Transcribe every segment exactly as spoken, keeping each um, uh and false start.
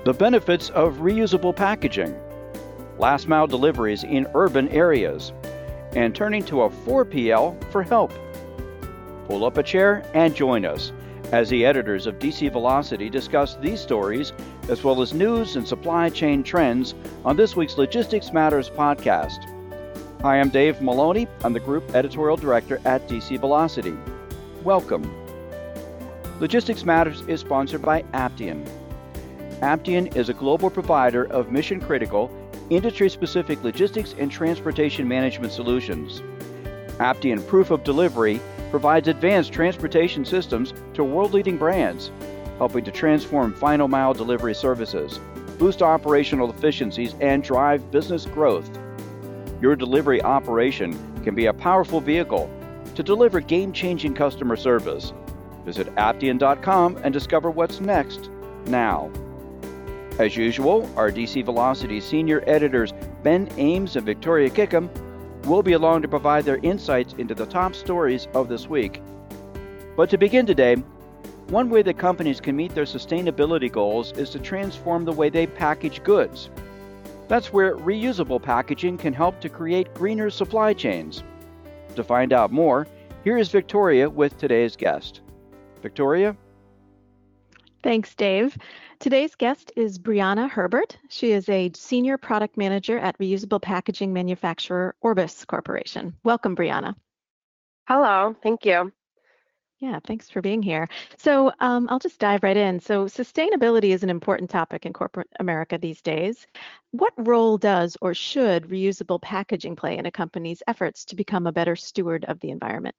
The benefits of reusable packaging, last mile deliveries in urban areas, and turning to a four P L for help. Pull up a chair and join us as the editors of D C Velocity discuss these stories as well as news and supply chain trends on this week's Logistics Matters podcast. Hi, I'm Dave Maloney. I'm the Group Editorial Director at D C Velocity. Welcome. Logistics Matters is sponsored by Aptean. Aptean is a global provider of mission-critical, industry-specific logistics and transportation management solutions. Aptean Proof of Delivery provides advanced transportation systems to world-leading brands, helping to transform final mile delivery services, boost operational efficiencies, and drive business growth. Your delivery operation can be a powerful vehicle to deliver game-changing customer service. Visit aptean dot com and discover what's next now. As usual, our D C Velocity senior editors Ben Ames and Victoria Kickham will be along to provide their insights into the top stories of this week. But to begin today, one way that companies can meet their sustainability goals is to transform the way they package goods. That's where reusable packaging can help to create greener supply chains. To find out more, here is Victoria with today's guest. Victoria? Thanks, Dave. Today's guest is Brianna Herbert. She is a Senior Product Manager at reusable packaging manufacturer Orbis Corporation. Welcome, Brianna. Hello, thank you. Yeah, thanks for being here. So um, I'll just dive right in. So sustainability is an important topic in corporate America these days. What role does or should reusable packaging play in a company's efforts to become a better steward of the environment?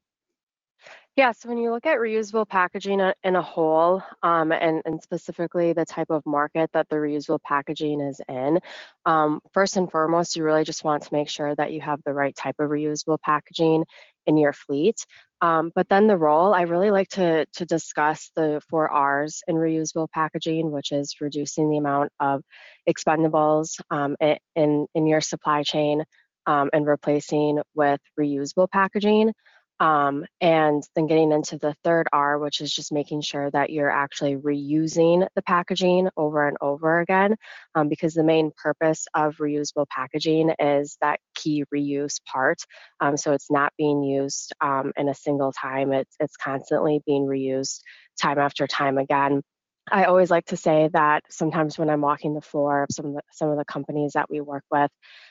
Yeah, so when you look at reusable packaging in a whole, um, and, and specifically the type of market that the reusable packaging is in, um, first and foremost, you really just want to make sure that you have the right type of reusable packaging in your fleet. Um, but then the role, I really like to, to discuss the four R's in reusable packaging, which is reducing the amount of expendables um, in, in your supply chain um, and replacing with reusable packaging. Um, and then getting into the third R, which is just making sure that you're actually reusing the packaging over and over again, um, because the main purpose of reusable packaging is that key reuse part. Um, so it's not being used um, in a single time. It's, it's constantly being reused time after time again. I always like to say that sometimes when I'm walking the floor of some of the, some of the companies that we work with,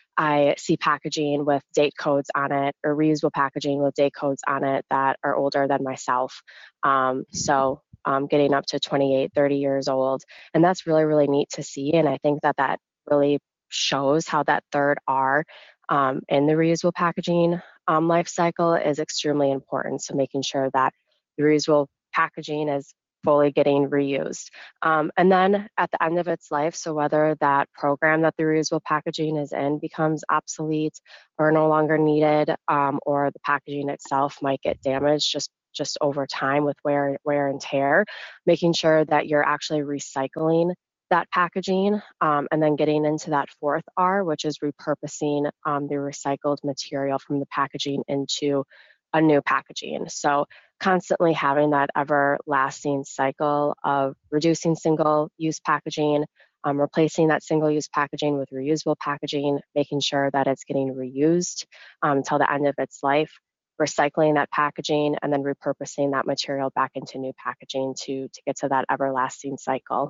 I see packaging with date codes on it or reusable packaging with date codes on it that are older than myself. Um, so um, getting up to twenty-eight, thirty years old. And that's really, really neat to see. And I think that that really shows how that third R um, in the reusable packaging um, life cycle is extremely important. So making sure that the reusable packaging is fully getting reused. Um, and then at the end of its life, so whether that program that the reusable packaging is in becomes obsolete or no longer needed, um, or the packaging itself might get damaged just, just over time with wear, wear and tear, making sure that you're actually recycling that packaging, um, and then getting into that fourth R, which is repurposing um, the recycled material from the packaging into a new packaging. So constantly having that everlasting cycle of reducing single-use packaging, um, replacing that single-use packaging with reusable packaging, making sure that it's getting reused um, until the end of its life, recycling that packaging, and then repurposing that material back into new packaging to, to get to that everlasting cycle.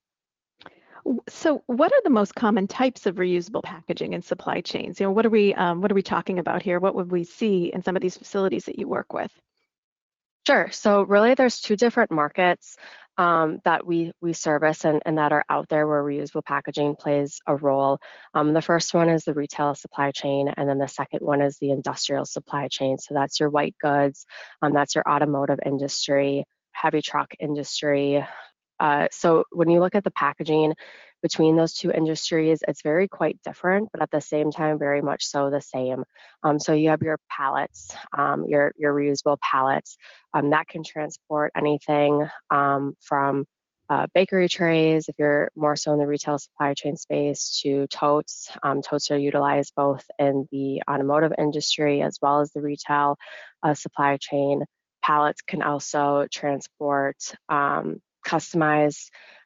So what are the most common types of reusable packaging in supply chains? You know, what are we um, what are we talking about here? What would we see in some of these facilities that you work with? Sure. So really there's two different markets um, that we we service and, and that are out there where reusable packaging plays a role. Um, the first one is the retail supply chain, and then the second one is the industrial supply chain. So that's your white goods, um, that's your automotive industry, heavy truck industry. Uh, so when you look at the packaging between those two industries, it's very quite different, but at the same time, very much so the same. Um, so you have your pallets, um, your, your reusable pallets um, that can transport anything um, from uh, bakery trays, if you're more so in the retail supply chain space, to totes. Um, totes are utilized both in the automotive industry as well as the retail uh, supply chain. Pallets can also transport um, customized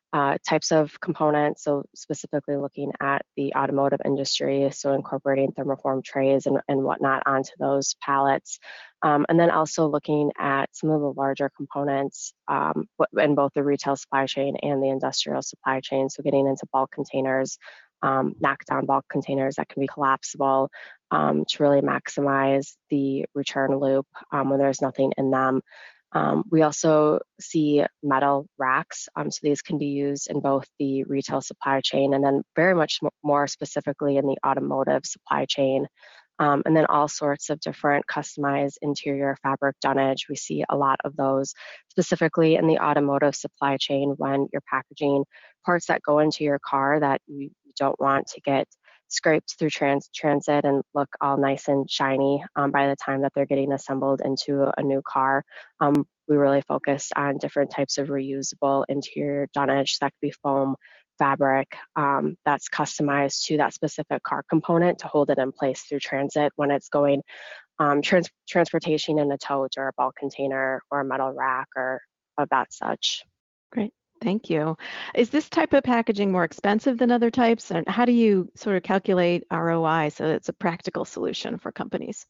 uh, types of components, so specifically looking at the automotive industry, so incorporating thermoform trays and, and whatnot onto those pallets. Um, and then also looking at some of the larger components um, in both the retail supply chain and the industrial supply chain, so getting into bulk containers, um, knockdown bulk containers that can be collapsible um, to really maximize the return loop um, when there's nothing in them. Um, we also see metal racks, um, so these can be used in both the retail supply chain and then very much more specifically in the automotive supply chain. Um, and then all sorts of different customized interior fabric dunnage. We see a lot of those specifically in the automotive supply chain when you're packaging parts that go into your car that you don't want to get scraped through trans transit and look all nice and shiny um, by the time that they're getting assembled into a new car. Um, we really focus on different types of reusable interior dunnage that could be foam, fabric um, that's customized to that specific car component to hold it in place through transit when it's going um, trans transportation in a tote or a bulk container or a metal rack or of that such. Great. Thank you. Is this type of packaging more expensive than other types? And how do you sort of calculate R O I so it's a practical solution for companies?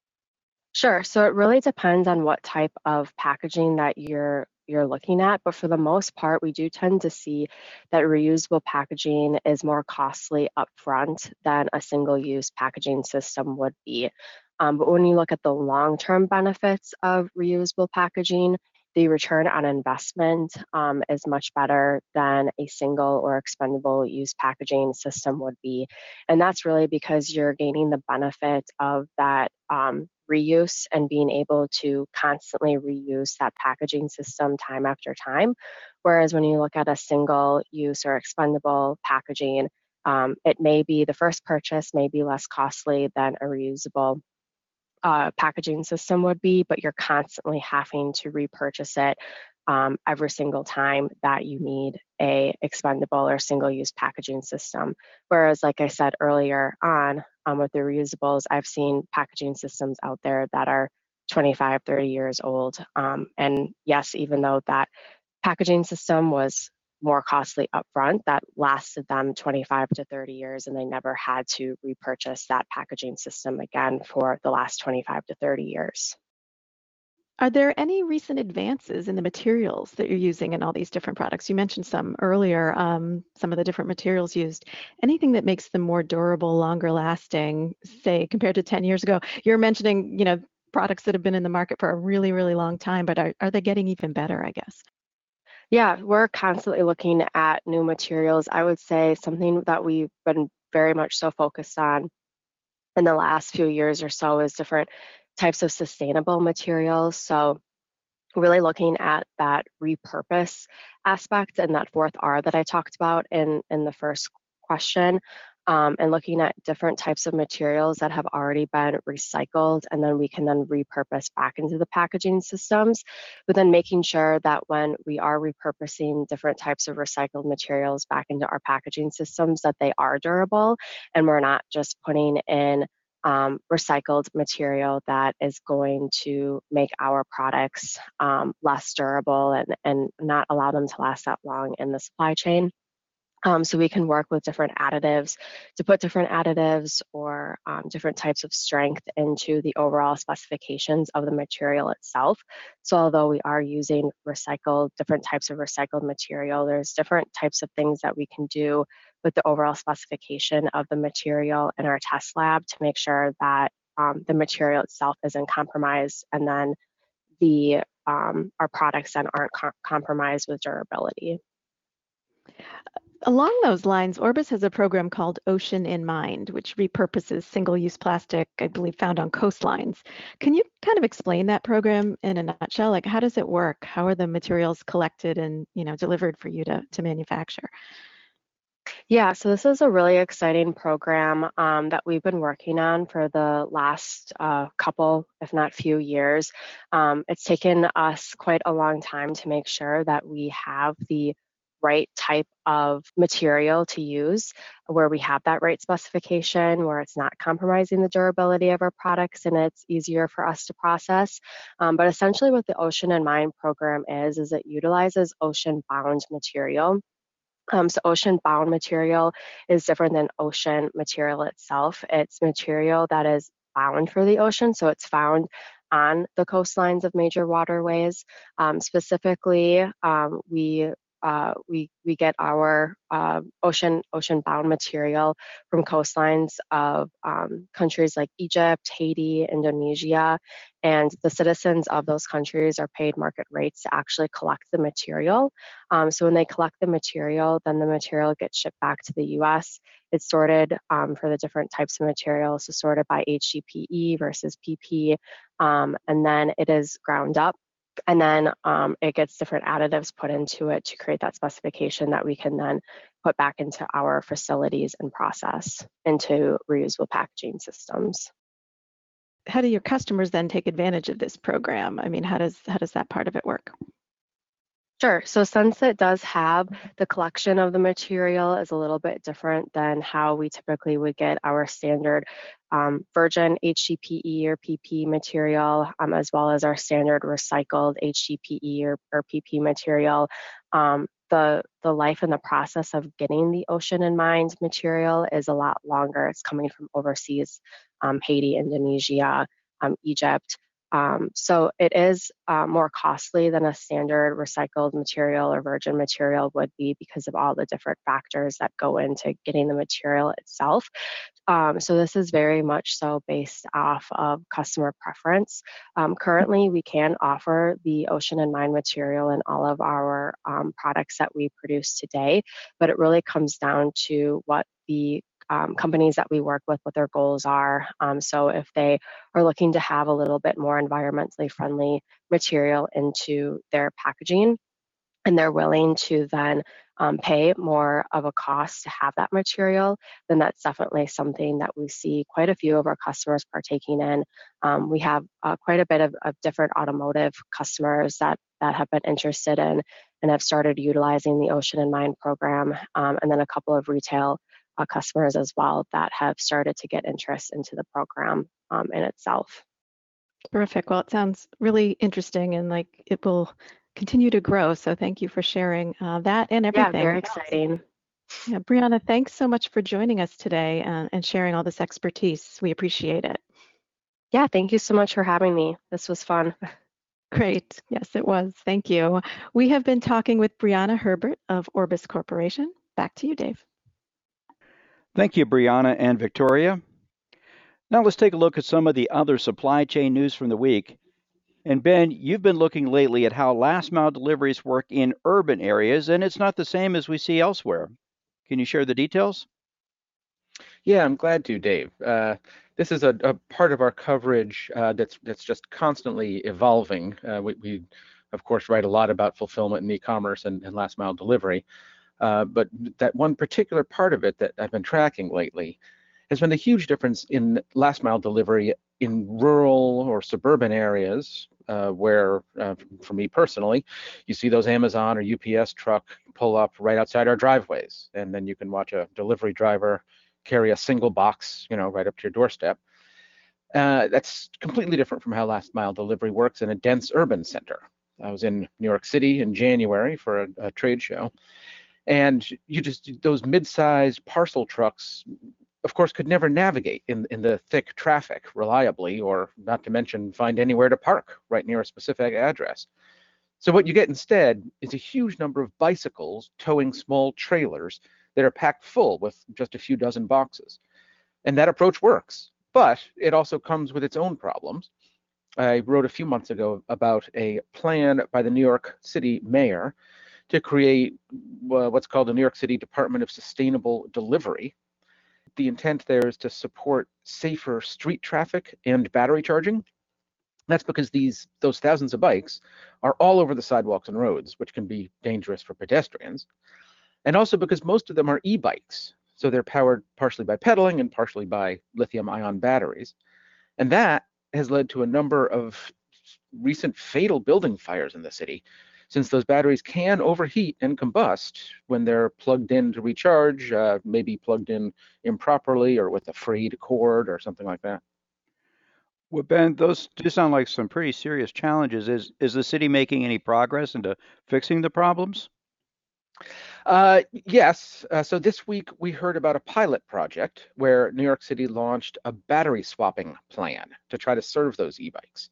Sure. So it really depends on what type of packaging that you're you're looking at, but for the most part, we do tend to see that reusable packaging is more costly upfront than a single-use packaging system would be. Um, but when you look at the long-term benefits of reusable packaging, the return on investment um, is much better than a single or expendable use packaging system would be. And that's really because you're gaining the benefit of that um, reuse and being able to constantly reuse that packaging system time after time. Whereas when you look at a single use or expendable packaging, um, it may be the first purchase may be less costly than a reusable uh, packaging system would be, but you're constantly having to repurchase it um, every single time that you need a expendable or single-use packaging system. Whereas, like I said earlier on um, with the reusables, I've seen packaging systems out there that are twenty-five, thirty years old. Um, and yes, even though that packaging system was more costly upfront, that lasted them twenty-five to thirty years, and they never had to repurchase that packaging system again for the last twenty-five to thirty years. Are there any recent advances in the materials that you're using in all these different products? You mentioned some earlier, um, some of the different materials used. Anything that makes them more durable, longer lasting, say, compared to ten years ago? You're mentioning, you know, products that have been in the market for a really, really long time, but are, are they getting even better, I guess? Yeah, we're constantly looking at new materials. I would say something that we've been very much so focused on in the last few years or so is different types of sustainable materials. So really looking at that repurpose aspect and that fourth R that I talked about in, in the first question, um, and looking at different types of materials that have already been recycled, and then we can then repurpose back into the packaging systems, but then making sure that when we are repurposing different types of recycled materials back into our packaging systems, that they are durable and we're not just putting in Um, recycled material that is going to make our products um, less durable and, and not allow them to last that long in the supply chain. Um, so we can work with different additives to put different additives or um, different types of strength into the overall specifications of the material itself. So although we are using recycled, different types of recycled material, there's different types of things that we can do with the overall specification of the material in our test lab to make sure that um, the material itself isn't compromised, and then the um, our products then aren't com compromised with durability. Along those lines, Orbis has a program called Ocean in Mind, which repurposes single-use plastic, I believe, found on coastlines. Can you kind of explain that program in a nutshell? Like, how does it work? How are the materials collected and, you know, delivered for you to, to manufacture? Yeah, so this is a really exciting program um, that we've been working on for the last uh, couple, if not few years. Um, it's taken us quite a long time to make sure that we have the right type of material to use, where we have that right specification, where it's not compromising the durability of our products and it's easier for us to process. Um, but essentially what the Ocean in Mind program is, is it utilizes ocean-bound material Um, so ocean-bound material is different than ocean material itself. It's material that is bound for the ocean, so it's found on the coastlines of major waterways. Um, specifically, um, we uh, we we get our uh, ocean ocean-bound material from coastlines of um, countries like Egypt, Haiti, Indonesia, and the citizens of those countries are paid market rates to actually collect the material. Um, so when they collect the material, then the material gets shipped back to the U S. It's sorted um, for the different types of materials, so sorted by H D P E versus P P, um, and then it is ground up. And then um, it gets different additives put into it to create that specification that we can then put back into our facilities and process into reusable packaging systems. How do your customers then take advantage of this program? I mean, how does how does that part of it work? Sure. So since it does have the collection of the material is a little bit different than how we typically would get our standard um, virgin H D P E or P P material, um, as well as our standard recycled H D P E or, or P P material. Um, the, the life and the process of getting the ocean and mines material is a lot longer. It's coming from overseas, um, Haiti, Indonesia, um, Egypt. Um, so it is uh, more costly than a standard recycled material or virgin material would be because of all the different factors that go into getting the material itself. Um, so this is very much so based off of customer preference. Um, currently, we can offer the ocean and mine material in all of our um, products that we produce today, but it really comes down to what the Um, companies that we work with, what their goals are. Um, so if they are looking to have a little bit more environmentally friendly material into their packaging, and they're willing to then um, pay more of a cost to have that material, then that's definitely something that we see quite a few of our customers partaking in. Um, we have uh, quite a bit of, of different automotive customers that, that have been interested in and have started utilizing the Ocean and Mine program, um, and then a couple of retail uh, customers as well that have started to get interest into the program um, in itself. Terrific. Well, it sounds really interesting and like it will continue to grow. So thank you for sharing uh, that and Yeah, everything very else. exciting. Yeah, Brianna, thanks so much for joining us today and, and sharing all this expertise. We appreciate it. Yeah, thank you so much for having me. This was fun. Great. Yes, it was. Thank you. We have been talking with Brianna Herbert of Orbis Corporation. Back to you, Dave. Thank you, Brianna and Victoria. Now let's take a look at some of the other supply chain news from the week. And Ben, you've been looking lately at how last mile deliveries work in urban areas, and it's not the same as we see elsewhere. Can you share the details? Yeah, I'm glad to, Dave. Uh, this is a, a part of our coverage uh, that's that's just constantly evolving. Uh, we, we, of course, write a lot about fulfillment and e-commerce and, and last mile delivery, uh, but that one particular part of it that I've been tracking lately has been a huge difference in last mile delivery in rural or suburban areas uh, where, uh, for me personally, you see those Amazon or U P S truck pull up right outside our driveways, and then you can watch a delivery driver carry a single box, you know, right up to your doorstep. Uh, that's completely different from how last mile delivery works in a dense urban center. I was in New York City in January for a, a trade show, and you just those mid-sized parcel trucks, of course, could never navigate in in the thick traffic reliably, or not to mention find anywhere to park right near a specific address. So what you get instead is a huge number of bicycles towing small trailers that are packed full with just a few dozen boxes. And that approach works, but it also comes with its own problems. I wrote a few months ago about a plan by the New York City mayor to create uh, what's called the New York City Department of Sustainable Delivery. The intent there is to support safer street traffic and battery charging. That's because these those thousands of bikes are all over the sidewalks and roads, which can be dangerous for pedestrians. And also because most of them are e-bikes. So they're powered partially by pedaling and partially by lithium ion batteries. And that has led to a number of recent fatal building fires in the city, since those batteries can overheat and combust when they're plugged in to recharge, uh, maybe plugged in improperly or with a frayed cord or something like that. Well, Ben, those do sound like some pretty serious challenges. Is is the city making any progress into fixing the problems? Uh, yes. Uh, so this week we heard about a pilot project where New York City launched a battery swapping plan to try to serve those e-bikes.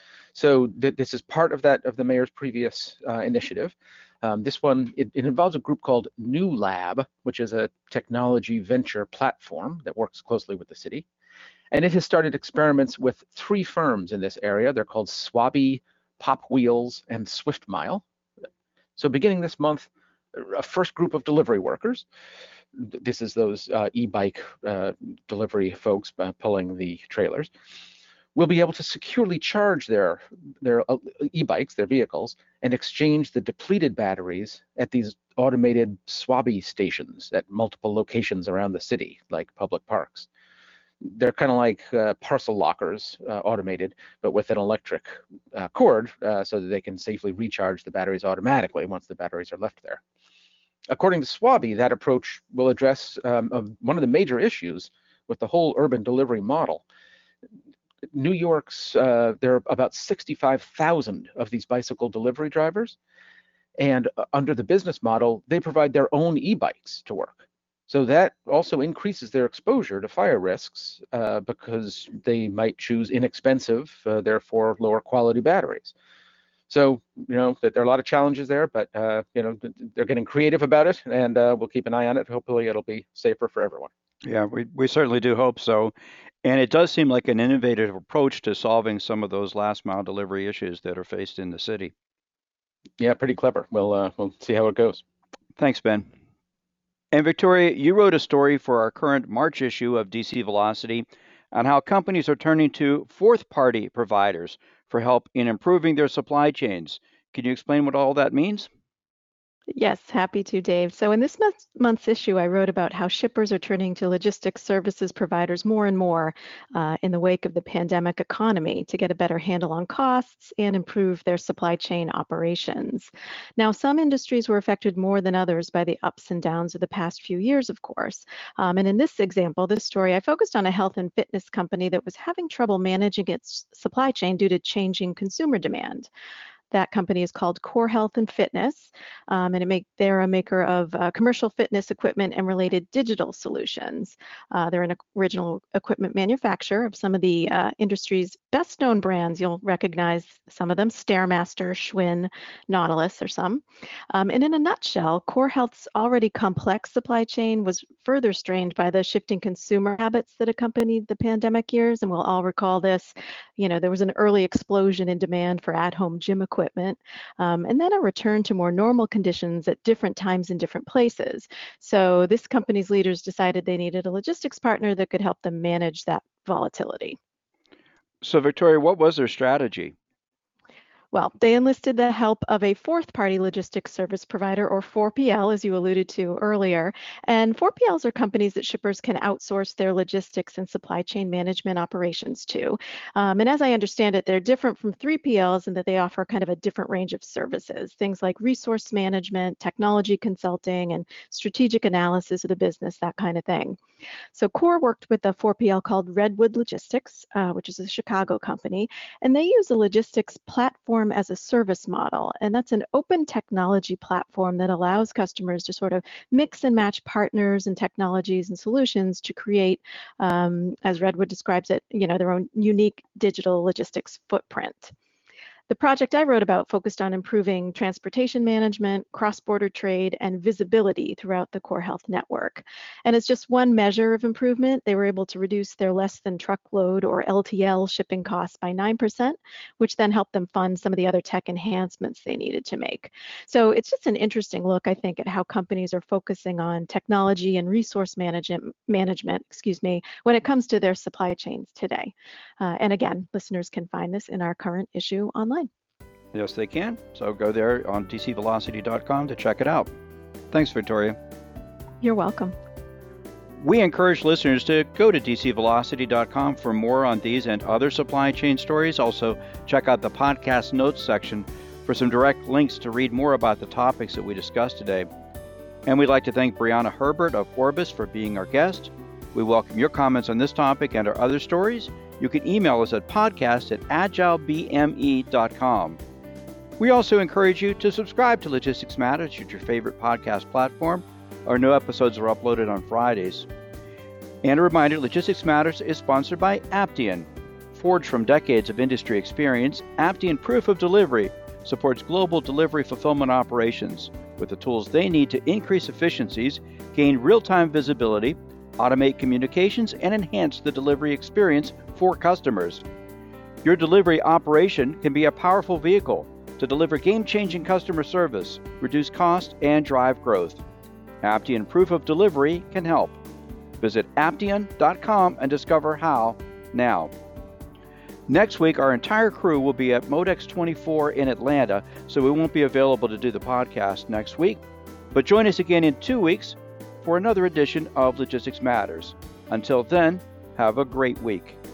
So th this is part of that of the mayor's previous uh, initiative. Um, this one it, it involves a group called New Lab, which is a technology venture platform that works closely with the city, and it has started experiments with three firms in this area. They're called Swabi, Pop Wheels, and SwiftMile. So beginning this month, a first group of delivery workers, this is those uh, e-bike uh, delivery folks uh, pulling the trailers, will be able to securely charge their, their uh, e-bikes, their vehicles, and exchange the depleted batteries at these automated Swabi stations at multiple locations around the city, like public parks. They're kind of like uh, parcel lockers, uh, automated, but with an electric uh, cord, uh, so that they can safely recharge the batteries automatically once the batteries are left there. According to Swabi, that approach will address um, uh, one of the major issues with the whole urban delivery model. New York's, uh, there are about sixty-five thousand of these bicycle delivery drivers, and uh, under the business model, they provide their own e-bikes to work. So that also increases their exposure to fire risks uh, because they might choose inexpensive, uh, therefore lower quality batteries. So, you know, that there are a lot of challenges there, but, uh, you know, they're getting creative about it, and uh, we'll keep an eye on it. Hopefully it'll be safer for everyone. Yeah, we, we certainly do hope so. And it does seem like an innovative approach to solving some of those last mile delivery issues that are faced in the city. Yeah, pretty clever. We'll, uh, we'll see how it goes. Thanks, Ben. And Victoria, you wrote a story for our current March issue of D C Velocity on how companies are turning to fourth-party providers for help in improving their supply chains. Can you explain what all that means? Yes, happy to, Dave. So in this month's, month's issue, I wrote about how shippers are turning to logistics services providers more and more uh, in the wake of the pandemic economy to get a better handle on costs and improve their supply chain operations. Now, some industries were affected more than others by the ups and downs of the past few years, of course. Um, and in this example, this story, I focused on a health and fitness company that was having trouble managing its supply chain due to changing consumer demand. That company is called Core Health and Fitness, um, and it make, they're a maker of uh, commercial fitness equipment and related digital solutions. Uh, they're an original equipment manufacturer of some of the uh, industry's best known brands. You'll recognize some of them: Stairmaster, Schwinn, Nautilus, or some. Um, and in a nutshell, Core Health's already complex supply chain was further strained by the shifting consumer habits that accompanied the pandemic years. And we'll all recall this. You know, there was an early explosion in demand for at-home gym equipment. equipment, um, and then a return to more normal conditions at different times in different places. So this company's leaders decided they needed a logistics partner that could help them manage that volatility. So Victoria, what was their strategy? Well, they enlisted the help of a fourth-party logistics service provider, or four P L, as you alluded to earlier. And four P Ls are companies that shippers can outsource their logistics and supply chain management operations to. Um, and as I understand it, they're different from three P Ls in that they offer kind of a different range of services, things like resource management, technology consulting, and strategic analysis of the business, that kind of thing. So Core worked with a four P L called Redwood Logistics, uh, which is a Chicago company, and they use a logistics platform as a service model. And that's an open technology platform that allows customers to sort of mix and match partners and technologies and solutions to create, um, as Redwood describes it, you know, their own unique digital logistics footprint. The project I wrote about focused on improving transportation management, cross-border trade, and visibility throughout the Core Health network. And as just one measure of improvement, they were able to reduce their less than truckload, or L T L, shipping costs by nine percent, which then helped them fund some of the other tech enhancements they needed to make. So it's just an interesting look, I think, at how companies are focusing on technology and resource management, management, excuse me, when it comes to their supply chains today. Uh, and again, listeners can find this in our current issue online. Yes, they can. So go there on D C velocity dot com to check it out. Thanks, Victoria. You're welcome. We encourage listeners to go to D C velocity dot com for more on these and other supply chain stories. Also, check out the podcast notes section for some direct links to read more about the topics that we discussed today. And we'd like to thank Brianna Herbert of Orbis for being our guest. We welcome your comments on this topic and our other stories. You can email us at podcast at agile b m e dot com. We also encourage you to subscribe to Logistics Matters at your favorite podcast platform. Our new episodes are uploaded on Fridays. And a reminder, Logistics Matters is sponsored by Aptean. Forged from decades of industry experience, Aptean Proof of Delivery supports global delivery fulfillment operations with the tools they need to increase efficiencies, gain real-time visibility, automate communications, and enhance the delivery experience for customers. Your delivery operation can be a powerful vehicle to deliver game-changing customer service, reduce cost, and drive growth. Aptean Proof of Delivery can help. Visit aptean dot com and discover how now. Next week, our entire crew will be at Modex twenty-four in Atlanta, so we won't be available to do the podcast next week. But join us again in two weeks for another edition of Logistics Matters. Until then, have a great week.